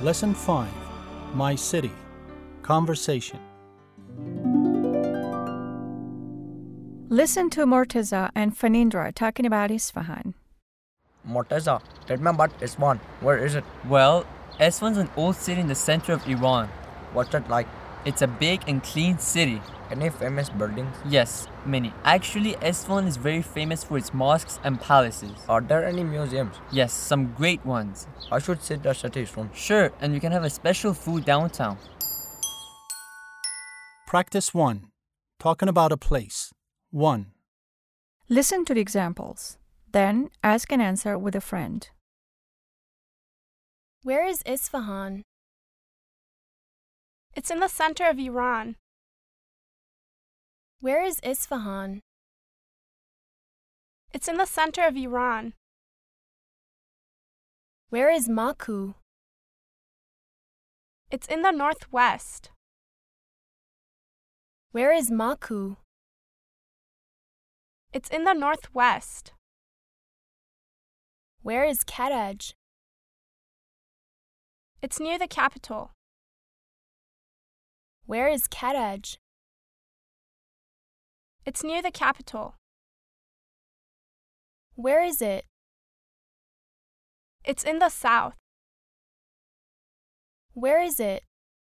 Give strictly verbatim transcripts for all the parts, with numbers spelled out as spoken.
Lesson five, My City. Conversation. Listen to Mortaza and Fanindra talking about Isfahan. Mortaza, tell me about Isfahan. Where is it? Well, Isfahan's an old city in the center of Iran. What's it like? It's a big and clean city. Any famous buildings? Yes, many. Actually, Isfahan is very famous for its mosques and palaces. Are there any museums? Yes, some great ones. I should see the city soon. Sure, and you can have a special food downtown. Practice one. Talking about a place. one. Listen to the examples. Then ask and answer with a friend. Where is Isfahan? It's in the center of Iran. Where is Isfahan? It's in the center of Iran. Where is Maku? It's in the northwest. Where is Maku? It's in the northwest. Where is Karaj? It's near the capital. Where is Karaj? It's near the capital. Where is it? It's in the south. Where is it?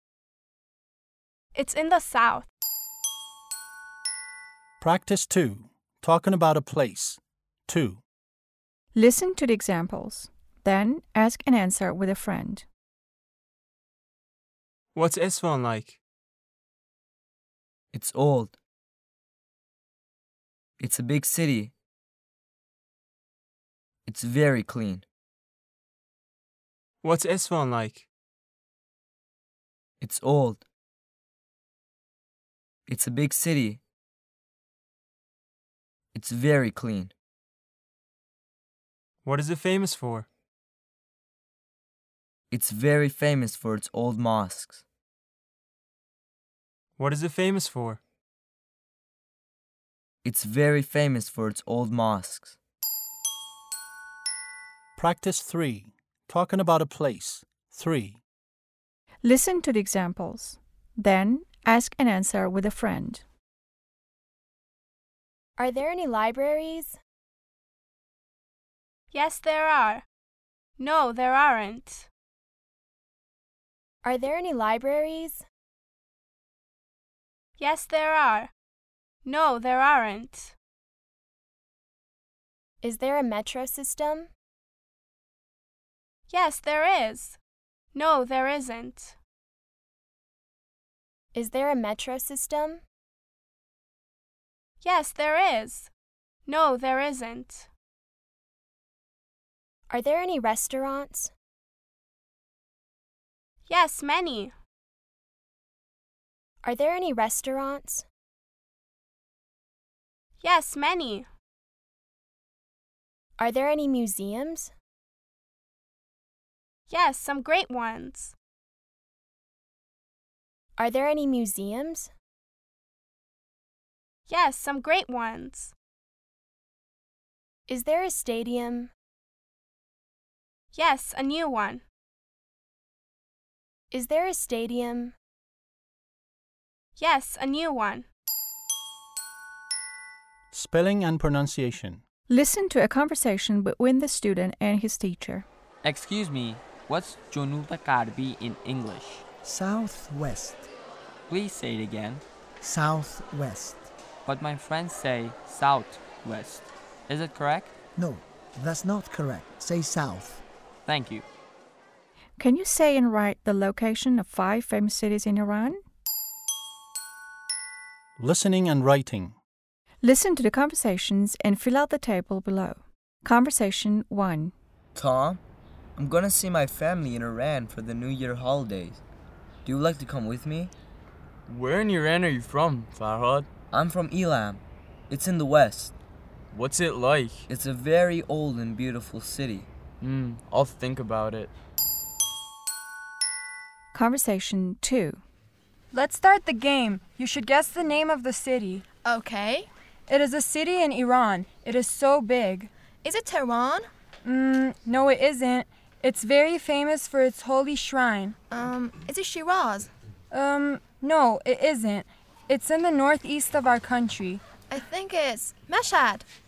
It's in the south. Practice two. Talking about a place. two. Listen to the examples. Then ask and answer with a friend. What's Isfahan like? It's old. It's a big city. It's very clean. What's Isfahan like? It's old. It's a big city. It's very clean. What is it famous for? It's very famous for its old mosques. What is it famous for? It's very famous for its old mosques. Practice three. Talking about a place. three. Listen to the examples. Then ask and answer with a friend. Are there any libraries? Yes, there are. No, there aren't. Are there any libraries? Yes, there are. No, there aren't. Is there a metro system? Yes, there is. No, there isn't. Is there a metro system? Yes, there is. No, there isn't. Are there any restaurants? Yes, many. Are there any restaurants? Yes, many. Are there any museums? Yes, some great ones. Are there any museums? Yes, some great ones. Is there a stadium? Yes, a new one. Is there a stadium? Yes, a new one. Spelling and pronunciation. Listen to a conversation between the student and his teacher. Excuse me, what's Junub Gharbi in English? Southwest. Please say it again. Southwest. But my friends say southwest. Is it correct? No, that's not correct. Say south. Thank you. Can you say and write the location of five famous cities in Iran? Listening and writing. Listen to the conversations and fill out the table below. Conversation one. Tom, I'm gonna see my family in Iran for the New Year holidays. Do you like to come with me? Where in Iran are you from, Farhad? I'm from Elam. It's in the west. What's it like? It's a very old and beautiful city. Hmm, I'll think about it. Conversation two. Let's start the game. You should guess the name of the city. Okay. It is a city in Iran. It is so big. Is it Tehran? Mm, no, it isn't. It's very famous for its holy shrine. Um, is it Shiraz? Um, no, it isn't. It's in the northeast of our country. I think it's Mashhad.